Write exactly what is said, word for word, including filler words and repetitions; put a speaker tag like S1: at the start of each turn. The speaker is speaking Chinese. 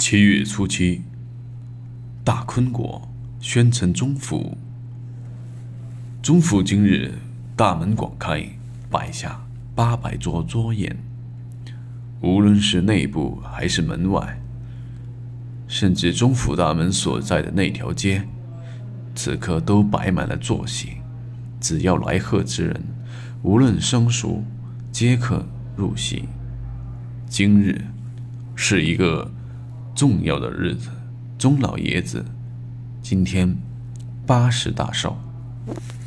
S1: 七月初七，大昆国宣城中府。中府今日大门广开，摆下八百桌桌宴，无论是内部还是门外，甚至中府大门所在的那条街，此刻都摆满了坐席。只要来贺之人，无论生熟，皆可入席。今日是一个重要的日子，钟老爷子今天八十大寿。